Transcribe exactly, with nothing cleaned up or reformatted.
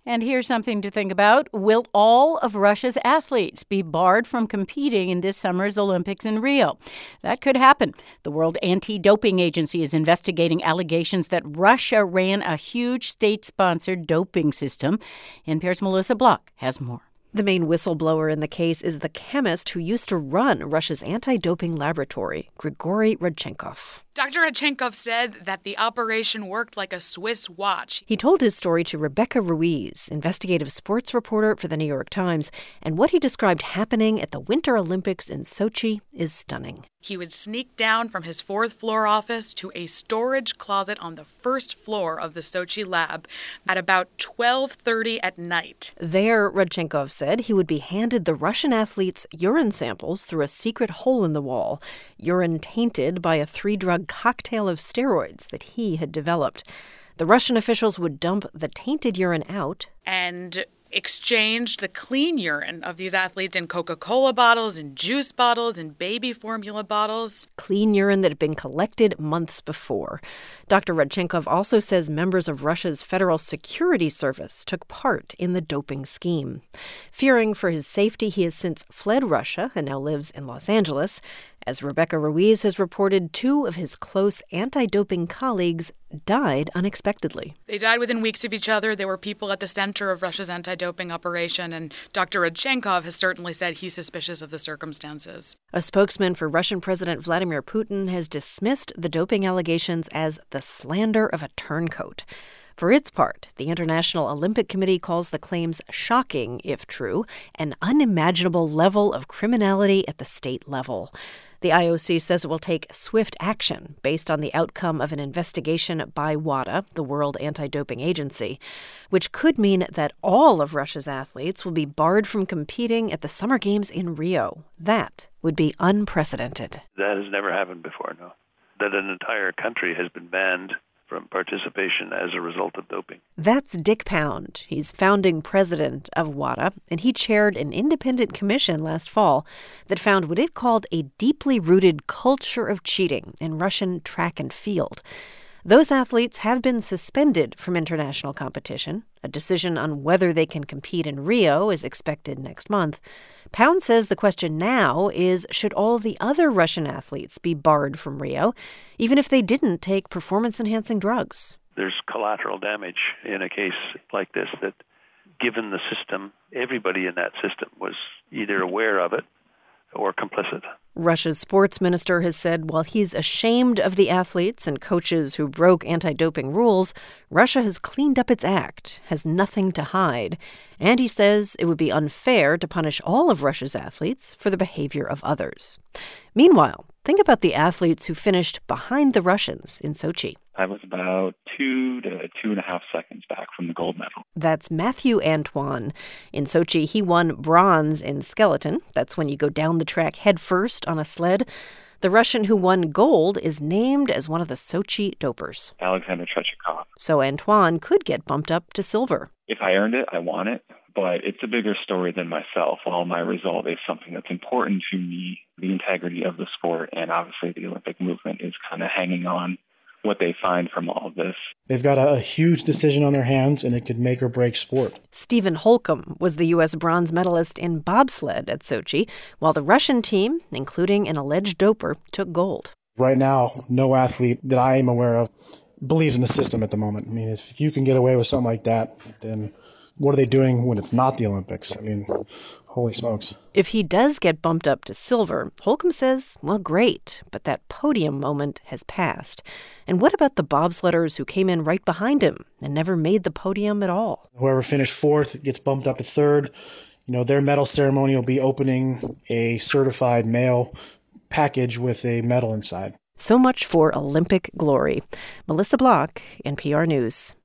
And here's something to think about. Will all of Russia's athletes be barred from competing in this summer's Olympics in Rio? That could happen. The World Anti-Doping Agency is investigating allegations that Russia ran a huge state-sponsored doping system. N P R's Melissa Block has more. The main whistleblower in the case is the chemist who used to run Russia's anti-doping laboratory, Grigory Rodchenkov. Doctor Rodchenkov said that the operation worked like a Swiss watch. He told his story to Rebecca Ruiz, investigative sports reporter for the New York Times, and what he described happening at the Winter Olympics in Sochi is stunning. He would sneak down from his fourth floor office to a storage closet on the first floor of the Sochi lab at about twelve thirty at night. There, Rodchenkov said, he would be handed the Russian athletes' urine samples through a secret hole in the wall, urine tainted by a three-drug cocktail of steroids that he had developed. The Russian officials would dump the tainted urine out and exchanged the clean urine of these athletes in Coca-Cola bottles, in juice bottles, in baby formula bottles. Clean urine that had been collected months before. Doctor Rodchenkov also says members of Russia's Federal Security Service took part in the doping scheme. Fearing for his safety, he has since fled Russia and now lives in Los Angeles. As Rebecca Ruiz has reported, two of his close anti-doping colleagues died unexpectedly. They died within weeks of each other. They were people at the center of Russia's anti-doping operation, and Doctor Rodchenkov has certainly said he's suspicious of the circumstances. A spokesman for Russian President Vladimir Putin has dismissed the doping allegations as the slander of a turncoat. For its part, the International Olympic Committee calls the claims shocking, if true, an unimaginable level of criminality at the state level. The I O C says it will take swift action based on the outcome of an investigation by WADA, the World Anti-Doping Agency, which could mean that all of Russia's athletes will be barred from competing at the Summer Games in Rio. That would be unprecedented. That has never happened before, no. That an entire country has been banned from participation as a result of doping. That's Dick Pound. He's founding president of WADA, and he chaired an independent commission last fall that found what it called a deeply rooted culture of cheating in Russian track and field. Those athletes have been suspended from international competition. A decision on whether they can compete in Rio is expected next month. Pound says the question now is, should all the other Russian athletes be barred from Rio, even if they didn't take performance-enhancing drugs? There's collateral damage in a case like this that, given the system, everybody in that system was either aware of it or complicit. Russia's sports minister has said while he's ashamed of the athletes and coaches who broke anti-doping rules, Russia has cleaned up its act, has nothing to hide. And he says it would be unfair to punish all of Russia's athletes for the behavior of others. Meanwhile, think about the athletes who finished behind the Russians in Sochi. I was about two to two and a half seconds back from the gold medal. That's Matthew Antoine. In Sochi, he won bronze in skeleton. That's when you go down the track head first on a sled. The Russian who won gold is named as one of the Sochi dopers. Alexander Tretiakov. So Antoine could get bumped up to silver. If I earned it, I want it. But it's a bigger story than myself. While my result is something that's important to me, the integrity of the sport and obviously the Olympic movement is kind of hanging on what they find from all of this. They've got a, a huge decision on their hands, and it could make or break sport. Stephen Holcomb was the U S bronze medalist in bobsled at Sochi, while the Russian team, including an alleged doper, took gold. Right now, no athlete that I am aware of believes in the system at the moment. I mean, if you can get away with something like that, then what are they doing when it's not the Olympics? I mean, holy smokes. If he does get bumped up to silver, Holcomb says, well, great, but that podium moment has passed. And what about the bobsledders who came in right behind him and never made the podium at all? Whoever finished fourth gets bumped up to third. You know, their medal ceremony will be opening a certified mail package with a medal inside. So much for Olympic glory. Melissa Block, N P R News.